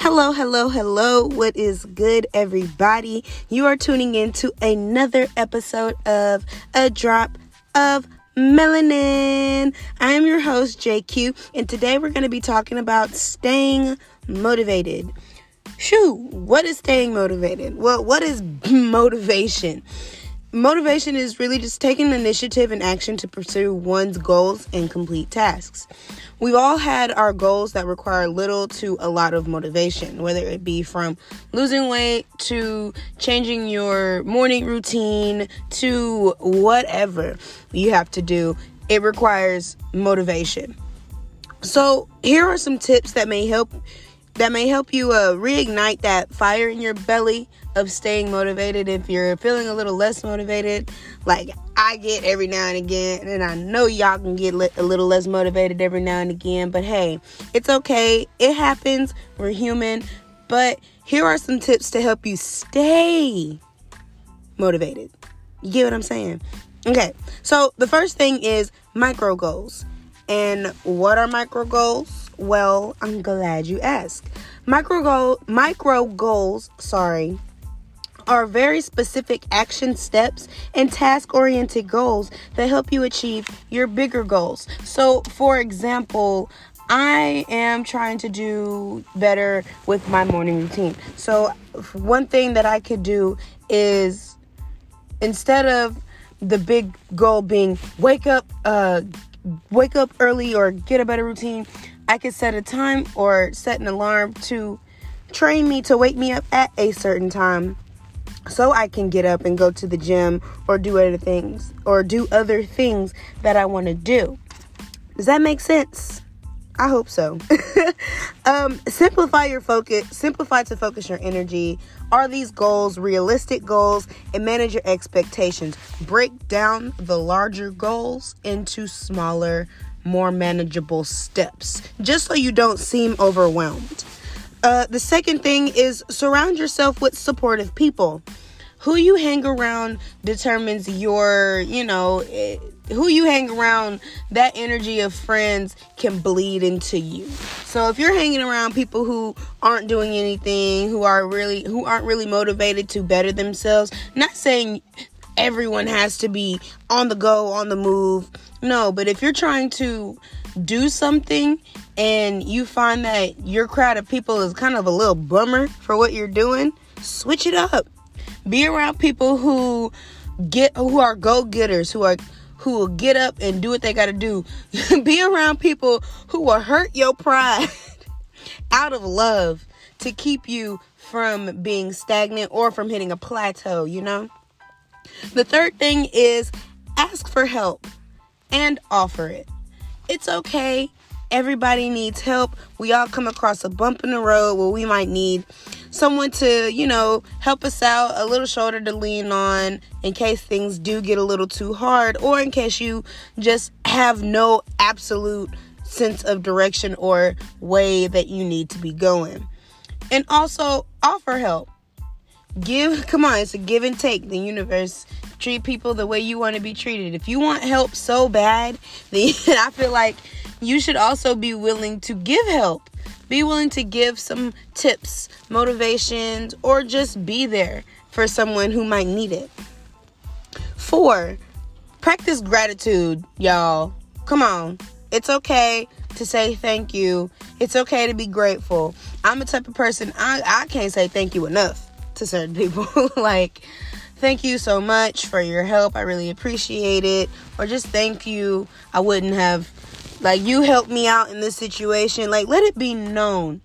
Hello, hello, hello. What is good, everybody? You are tuning in to another episode of A Drop of Melanin. I am your host, JQ, and today we're going to be talking about staying motivated. What is staying motivated? Well, what is motivation? Motivation is really just taking initiative and action to pursue one's goals and complete tasks. We've all had our goals that require little to a lot of motivation, whether it be from losing weight to changing your morning routine to whatever you have to do. It requires motivation. So here are some tips that may help you reignite that fire in your belly of staying motivated if you're feeling a little less motivated, like I get every now and again, and I know y'all can get a little less motivated every now and again, but hey, it's okay. It happens. We're human. But here are some tips to help you stay motivated. You get what I'm saying? Okay, so the first thing is micro goals. And what are micro goals? Well, I'm glad you asked. Micro goals, are very specific action steps and task-oriented goals that help you achieve your bigger goals. So, for example, I am trying to do better with my morning routine. So, one thing that I could do is, instead of the big goal being wake up early or get a better routine, I could set a time or set an alarm to train me to wake me up at a certain time so I can get up and go to the gym or do other things that I want to do. Does that make sense? I hope so. Simplify to focus your energy. Are these goals realistic goals? And manage your expectations. Break down the larger goals into smaller, more manageable steps, just so you don't seem overwhelmed. The second thing is surround yourself with supportive people. Who you hang around determines who you hang around. That energy of friends can bleed into you. So if you're hanging around people who aren't doing anything, who aren't really motivated to better themselves, not saying everyone has to be on the go, on the move. No, but if you're trying to do something and you find that your crowd of people is kind of a little bummer for what you're doing, switch it up. Be around people who are go-getters, who will get up and do what they got to do. Be around people who will hurt your pride out of love to keep you from being stagnant or from hitting a plateau, The third thing is ask for help and offer it. It's okay. Everybody needs help. We all come across a bump in the road where we might need someone to, help us out, a little shoulder to lean on in case things do get a little too hard, or in case you just have no absolute sense of direction or way that you need to be going. And also offer help. It's a give and take. The universe treat people the way you want to be treated. If you want help so bad, then I feel like you should also be willing to give help. Be willing to give some tips, motivations, or just be there for someone who might need it. 4, practice gratitude, y'all. Come on. It's okay to say thank you. It's okay to be grateful. I'm the type of person, I can't say thank you enough to certain people. Like, thank you so much for your help. I really appreciate it. Or just thank you. I wouldn't have, you helped me out in this situation. Let it be known.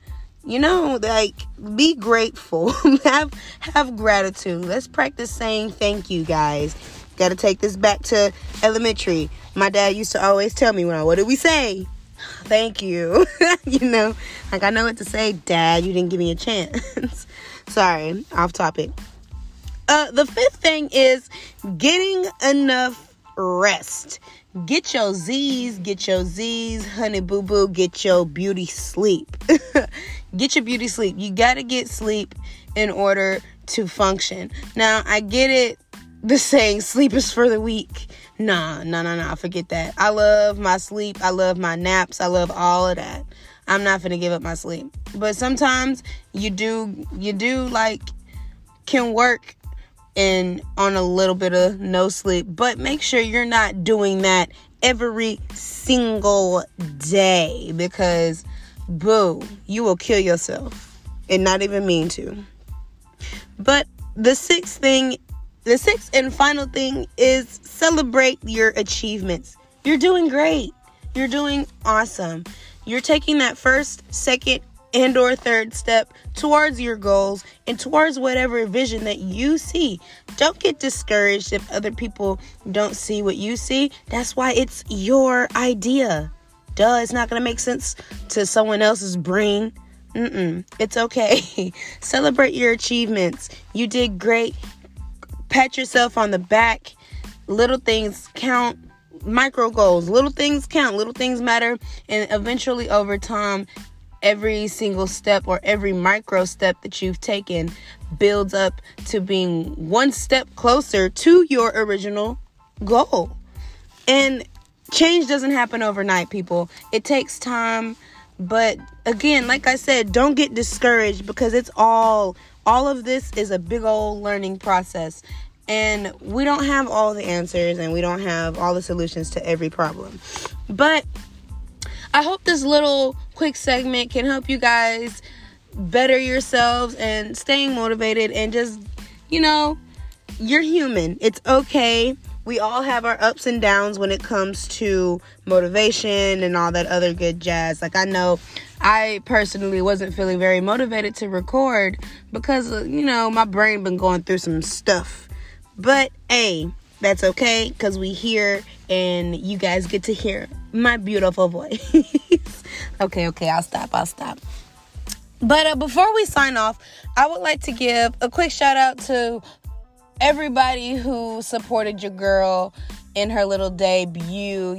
Be grateful. have gratitude. Let's practice saying thank you, guys. Got to take this back to elementary. My dad used to always tell me what did we say? Thank you. I know what to say. Dad, you didn't give me a chance. Sorry, off topic. The 5th thing is getting enough rest. Get your Z's, honey boo boo. Get your beauty sleep. Get your beauty sleep. You got to get sleep in order to function. Now, I get it. The saying, sleep is for the weak. Nah. Forget that. I love my sleep. I love my naps. I love all of that. I'm not finna give up my sleep. But sometimes you do like can work and on a little bit of no sleep, but make sure you're not doing that every single day, because boo, you will kill yourself and not even mean to. But the sixth and final thing is celebrate your achievements. You're doing great. You're doing awesome. You're taking that first, second, and or third step towards your goals and towards whatever vision that you see. Don't get discouraged if other people don't see what you see. That's why it's your idea. Duh, it's not going to make sense to someone else's brain. It's okay. Celebrate your achievements. You did great. Pat yourself on the back. Little things count. Micro goals. Little things count. Little things matter. And eventually over time, every single step or every micro step that you've taken builds up to being one step closer to your original goal. And change doesn't happen overnight, people. It takes time. But again, like I said, don't get discouraged, because it's all of this is a big old learning process. And we don't have all the answers and we don't have all the solutions to every problem. But I hope this little quick segment can help you guys better yourselves and staying motivated, and just, you're human. It's okay. We all have our ups and downs when it comes to motivation and all that other good jazz. Like, I know I personally wasn't feeling very motivated to record because, my brain been going through some stuff. But, hey, that's okay, because we here and you guys get to hear my beautiful voice. Okay, I'll stop. But before we sign off, I would like to give a quick shout out to everybody who supported your girl in her little debut.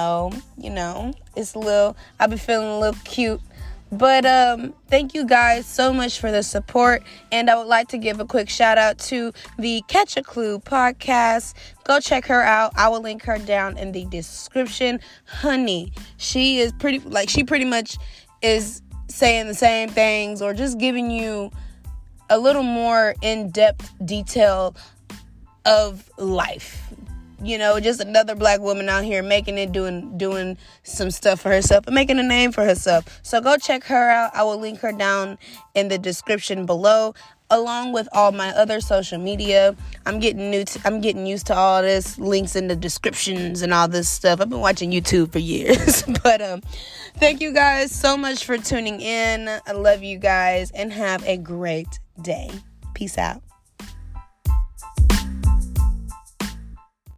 It's I'll be feeling a little cute. But thank you guys so much for the support. And I would like to give a quick shout out to the Catch a Clue podcast. Go check her out. I will link her down in the description. Honey, she pretty much is saying the same things, or just giving you a little more in-depth detail of life. Just another black woman out here making it, doing some stuff for herself and making a name for herself. So go check her out. I will link her down in the description below, along with all my other social media. I'm getting used to all this, links in the descriptions and all this stuff. I've been watching YouTube for years. But thank you guys so much for tuning in. I love you guys and have a great day. Peace out.